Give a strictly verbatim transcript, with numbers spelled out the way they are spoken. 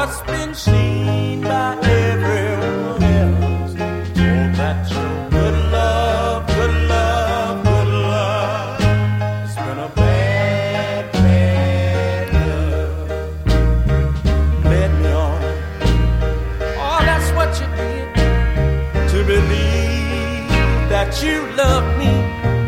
just been seen by everyone else. Oh, that's your good love, good love, good love. It's been a bad, bad love. Let me on. Oh, that's what you did. To believe that you love me.